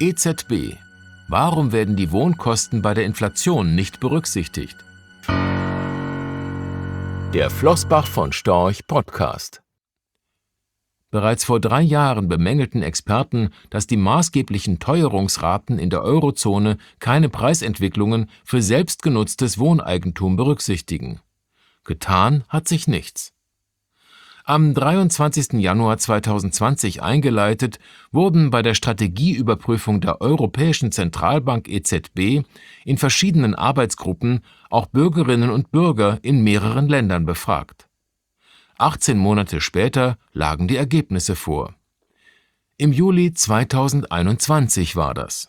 EZB. Warum werden die Wohnkosten bei der Inflation nicht berücksichtigt? Der Flossbach von Storch Podcast. Bereits vor 3 Jahren bemängelten Experten, dass die maßgeblichen Teuerungsraten in der Eurozone keine Preisentwicklungen für selbstgenutztes Wohneigentum berücksichtigen. Getan hat sich nichts. Am 23. Januar 2020 eingeleitet, wurden bei der Strategieüberprüfung der Europäischen Zentralbank EZB in verschiedenen Arbeitsgruppen auch Bürgerinnen und Bürger in mehreren Ländern befragt. 18 Monate später lagen die Ergebnisse vor. Im Juli 2021 war das.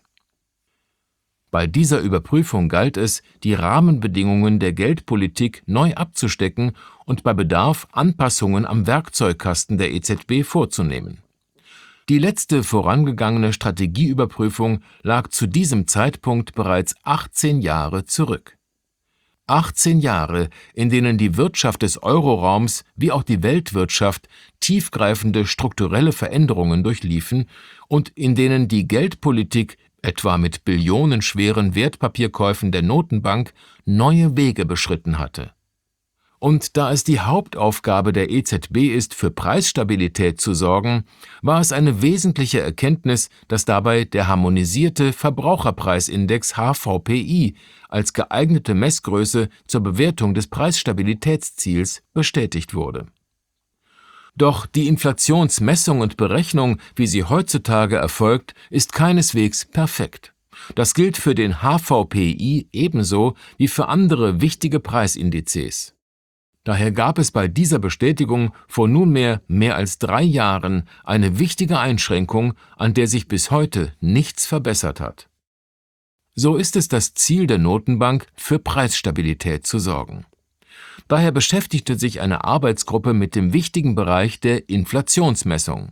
Bei dieser Überprüfung galt es, die Rahmenbedingungen der Geldpolitik neu abzustecken und bei Bedarf Anpassungen am Werkzeugkasten der EZB vorzunehmen. Die letzte vorangegangene Strategieüberprüfung lag zu diesem Zeitpunkt bereits 18 Jahre zurück. 18 Jahre, in denen die Wirtschaft des Euroraums wie auch die Weltwirtschaft tiefgreifende strukturelle Veränderungen durchliefen und in denen die Geldpolitik etwa mit billionenschweren Wertpapierkäufen der Notenbank, neue Wege beschritten hatte. Und da es die Hauptaufgabe der EZB ist, für Preisstabilität zu sorgen, war es eine wesentliche Erkenntnis, dass dabei der harmonisierte Verbraucherpreisindex HVPI als geeignete Messgröße zur Bewertung des Preisstabilitätsziels bestätigt wurde. Doch die Inflationsmessung und Berechnung, wie sie heutzutage erfolgt, ist keineswegs perfekt. Das gilt für den HVPI ebenso wie für andere wichtige Preisindizes. Daher gab es bei dieser Bestätigung vor nunmehr mehr als 3 Jahren eine wichtige Einschränkung, an der sich bis heute nichts verbessert hat. So ist es das Ziel der Notenbank, für Preisstabilität zu sorgen. Daher beschäftigte sich eine Arbeitsgruppe mit dem wichtigen Bereich der Inflationsmessung.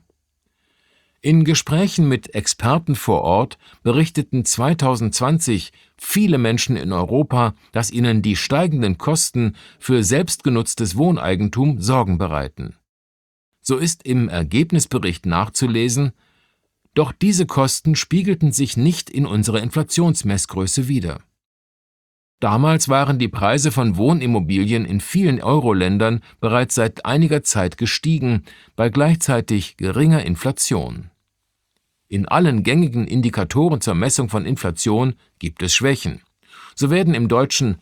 In Gesprächen mit Experten vor Ort berichteten 2020 viele Menschen in Europa, dass ihnen die steigenden Kosten für selbstgenutztes Wohneigentum Sorgen bereiten. So ist im Ergebnisbericht nachzulesen: Doch diese Kosten spiegelten sich nicht in unserer Inflationsmessgröße wider. Damals waren die Preise von Wohnimmobilien in vielen Euro-Ländern bereits seit einiger Zeit gestiegen, bei gleichzeitig geringer Inflation. In allen gängigen Indikatoren zur Messung von Inflation gibt es Schwächen. So werden im deutschen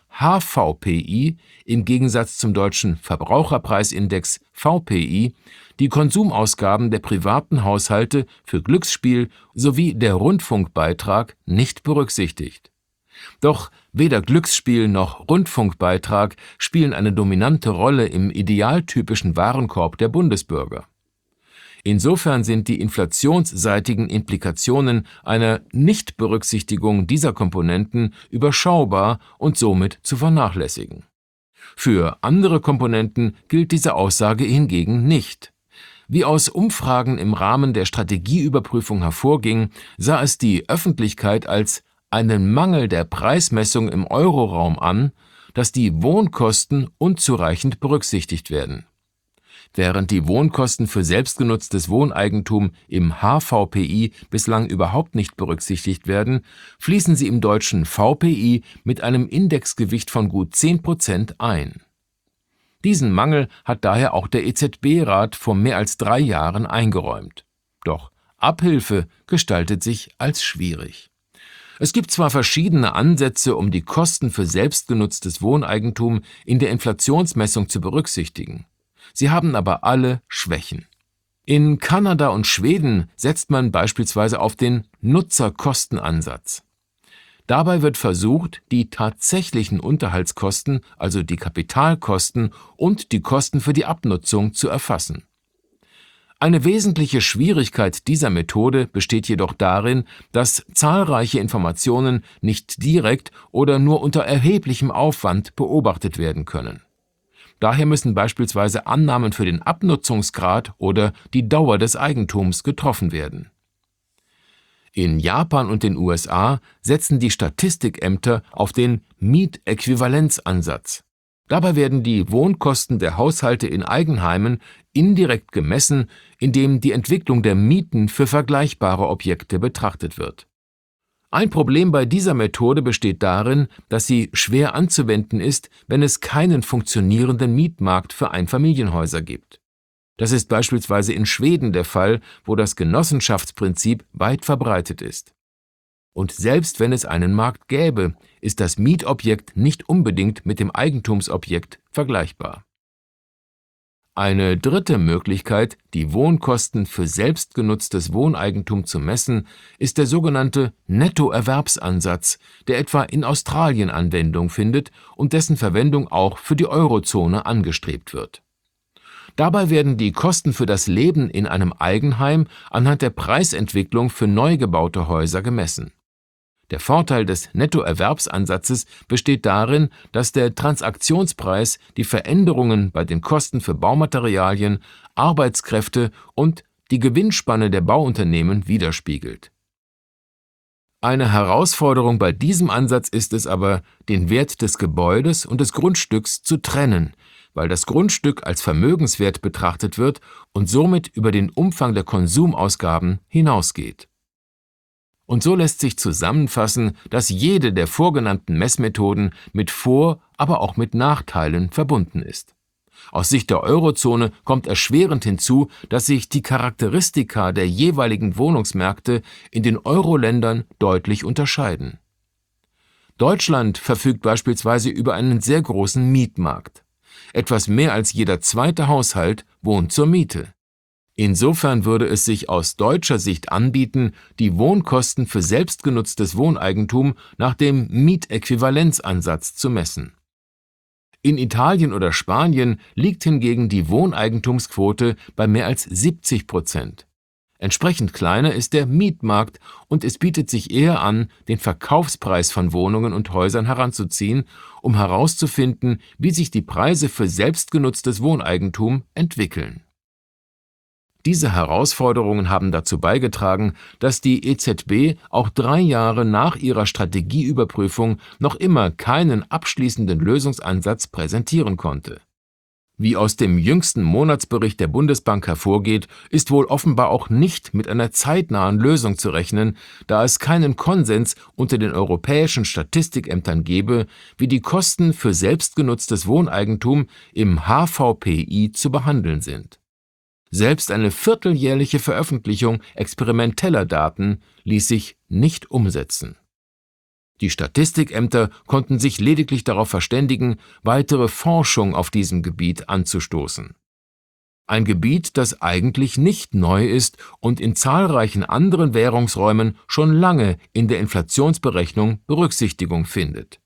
HVPI im Gegensatz zum deutschen Verbraucherpreisindex VPI die Konsumausgaben der privaten Haushalte für Glücksspiel sowie der Rundfunkbeitrag nicht berücksichtigt. Doch weder Glücksspiel noch Rundfunkbeitrag spielen eine dominante Rolle im idealtypischen Warenkorb der Bundesbürger. Insofern sind die inflationsseitigen Implikationen einer Nichtberücksichtigung dieser Komponenten überschaubar und somit zu vernachlässigen. Für andere Komponenten gilt diese Aussage hingegen nicht. Wie aus Umfragen im Rahmen der Strategieüberprüfung hervorging, sah es die Öffentlichkeit als einen Mangel der Preismessung im Euroraum an, dass die Wohnkosten unzureichend berücksichtigt werden. Während die Wohnkosten für selbstgenutztes Wohneigentum im HVPI bislang überhaupt nicht berücksichtigt werden, fließen sie im deutschen VPI mit einem Indexgewicht von gut 10% ein. Diesen Mangel hat daher auch der EZB-Rat vor mehr als 3 Jahren eingeräumt. Doch Abhilfe gestaltet sich als schwierig. Es gibt zwar verschiedene Ansätze, um die Kosten für selbstgenutztes Wohneigentum in der Inflationsmessung zu berücksichtigen. Sie haben aber alle Schwächen. In Kanada und Schweden setzt man beispielsweise auf den Nutzerkostenansatz. Dabei wird versucht, die tatsächlichen Unterhaltskosten, also die Kapitalkosten und die Kosten für die Abnutzung zu erfassen. Eine wesentliche Schwierigkeit dieser Methode besteht jedoch darin, dass zahlreiche Informationen nicht direkt oder nur unter erheblichem Aufwand beobachtet werden können. Daher müssen beispielsweise Annahmen für den Abnutzungsgrad oder die Dauer des Eigentums getroffen werden. In Japan und den USA setzen die Statistikämter auf den Mietäquivalenzansatz. Dabei werden die Wohnkosten der Haushalte in Eigenheimen indirekt gemessen, indem die Entwicklung der Mieten für vergleichbare Objekte betrachtet wird. Ein Problem bei dieser Methode besteht darin, dass sie schwer anzuwenden ist, wenn es keinen funktionierenden Mietmarkt für Einfamilienhäuser gibt. Das ist beispielsweise in Schweden der Fall, wo das Genossenschaftsprinzip weit verbreitet ist. Und selbst wenn es einen Markt gäbe, ist das Mietobjekt nicht unbedingt mit dem Eigentumsobjekt vergleichbar. Eine dritte Möglichkeit, die Wohnkosten für selbstgenutztes Wohneigentum zu messen, ist der sogenannte Nettoerwerbsansatz, der etwa in Australien Anwendung findet und dessen Verwendung auch für die Eurozone angestrebt wird. Dabei werden die Kosten für das Leben in einem Eigenheim anhand der Preisentwicklung für neu gebaute Häuser gemessen. Der Vorteil des Nettoerwerbsansatzes besteht darin, dass der Transaktionspreis die Veränderungen bei den Kosten für Baumaterialien, Arbeitskräfte und die Gewinnspanne der Bauunternehmen widerspiegelt. Eine Herausforderung bei diesem Ansatz ist es aber, den Wert des Gebäudes und des Grundstücks zu trennen, weil das Grundstück als Vermögenswert betrachtet wird und somit über den Umfang der Konsumausgaben hinausgeht. Und so lässt sich zusammenfassen, dass jede der vorgenannten Messmethoden mit Vor-, aber auch mit Nachteilen verbunden ist. Aus Sicht der Eurozone kommt erschwerend hinzu, dass sich die Charakteristika der jeweiligen Wohnungsmärkte in den Euro-Ländern deutlich unterscheiden. Deutschland verfügt beispielsweise über einen sehr großen Mietmarkt. Etwas mehr als jeder zweite Haushalt wohnt zur Miete. Insofern würde es sich aus deutscher Sicht anbieten, die Wohnkosten für selbstgenutztes Wohneigentum nach dem Mietäquivalenzansatz zu messen. In Italien oder Spanien liegt hingegen die Wohneigentumsquote bei mehr als 70%. Entsprechend kleiner ist der Mietmarkt und es bietet sich eher an, den Verkaufspreis von Wohnungen und Häusern heranzuziehen, um herauszufinden, wie sich die Preise für selbstgenutztes Wohneigentum entwickeln. Diese Herausforderungen haben dazu beigetragen, dass die EZB auch 3 Jahre nach ihrer Strategieüberprüfung noch immer keinen abschließenden Lösungsansatz präsentieren konnte. Wie aus dem jüngsten Monatsbericht der Bundesbank hervorgeht, ist wohl offenbar auch nicht mit einer zeitnahen Lösung zu rechnen, da es keinen Konsens unter den europäischen Statistikämtern gebe, wie die Kosten für selbstgenutztes Wohneigentum im HVPI zu behandeln sind. Selbst eine vierteljährliche Veröffentlichung experimenteller Daten ließ sich nicht umsetzen. Die Statistikämter konnten sich lediglich darauf verständigen, weitere Forschung auf diesem Gebiet anzustoßen. Ein Gebiet, das eigentlich nicht neu ist und in zahlreichen anderen Währungsräumen schon lange in der Inflationsberechnung Berücksichtigung findet.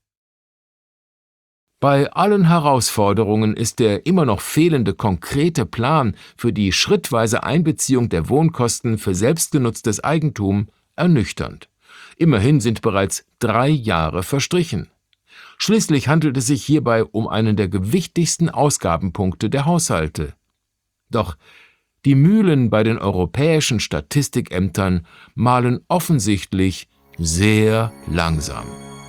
Bei allen Herausforderungen ist der immer noch fehlende konkrete Plan für die schrittweise Einbeziehung der Wohnkosten für selbstgenutztes Eigentum ernüchternd. Immerhin sind bereits 3 Jahre verstrichen. Schließlich handelt es sich hierbei um einen der gewichtigsten Ausgabenpunkte der Haushalte. Doch die Mühlen bei den europäischen Statistikämtern mahlen offensichtlich sehr langsam.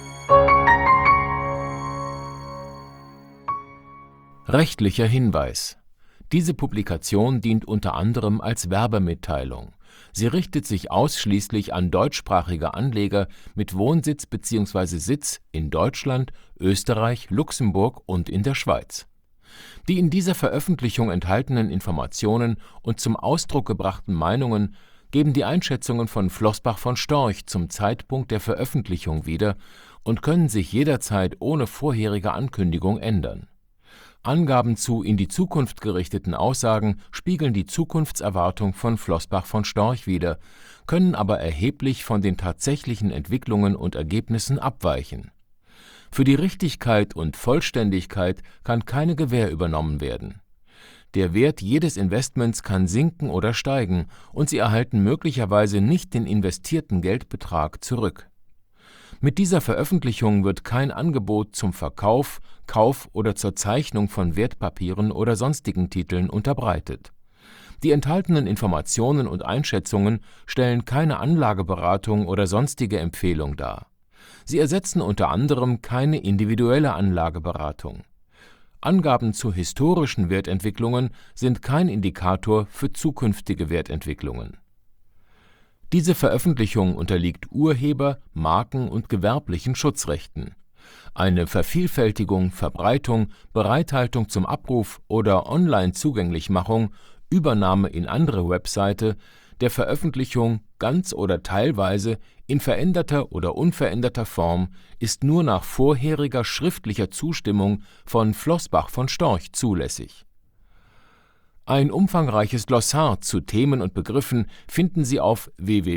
Rechtlicher Hinweis: Diese Publikation dient unter anderem als Werbemitteilung. Sie richtet sich ausschließlich an deutschsprachige Anleger mit Wohnsitz bzw. Sitz in Deutschland, Österreich, Luxemburg und in der Schweiz. Die in dieser Veröffentlichung enthaltenen Informationen und zum Ausdruck gebrachten Meinungen geben die Einschätzungen von Flossbach von Storch zum Zeitpunkt der Veröffentlichung wieder und können sich jederzeit ohne vorherige Ankündigung ändern. Angaben zu in die Zukunft gerichteten Aussagen spiegeln die Zukunftserwartung von Flossbach von Storch wider, können aber erheblich von den tatsächlichen Entwicklungen und Ergebnissen abweichen. Für die Richtigkeit und Vollständigkeit kann keine Gewähr übernommen werden. Der Wert jedes Investments kann sinken oder steigen und Sie erhalten möglicherweise nicht den investierten Geldbetrag zurück. Mit dieser Veröffentlichung wird kein Angebot zum Verkauf, Kauf oder zur Zeichnung von Wertpapieren oder sonstigen Titeln unterbreitet. Die enthaltenen Informationen und Einschätzungen stellen keine Anlageberatung oder sonstige Empfehlung dar. Sie ersetzen unter anderem keine individuelle Anlageberatung. Angaben zu historischen Wertentwicklungen sind kein Indikator für zukünftige Wertentwicklungen. Diese Veröffentlichung unterliegt Urheber-, Marken- und gewerblichen Schutzrechten. Eine Vervielfältigung, Verbreitung, Bereithaltung zum Abruf oder Online-Zugänglichmachung, Übernahme in andere Webseite, der Veröffentlichung ganz oder teilweise in veränderter oder unveränderter Form ist nur nach vorheriger schriftlicher Zustimmung von Floßbach von Storch zulässig. Ein umfangreiches Glossar zu Themen und Begriffen finden Sie auf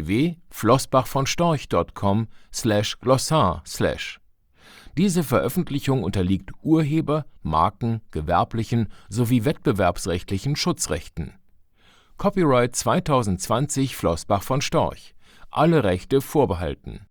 www.floßbachvonstorch.com/Glossar/. Diese Veröffentlichung unterliegt Urheber-, Marken-, gewerblichen sowie wettbewerbsrechtlichen Schutzrechten. Copyright 2020 Floßbach von Storch. Alle Rechte vorbehalten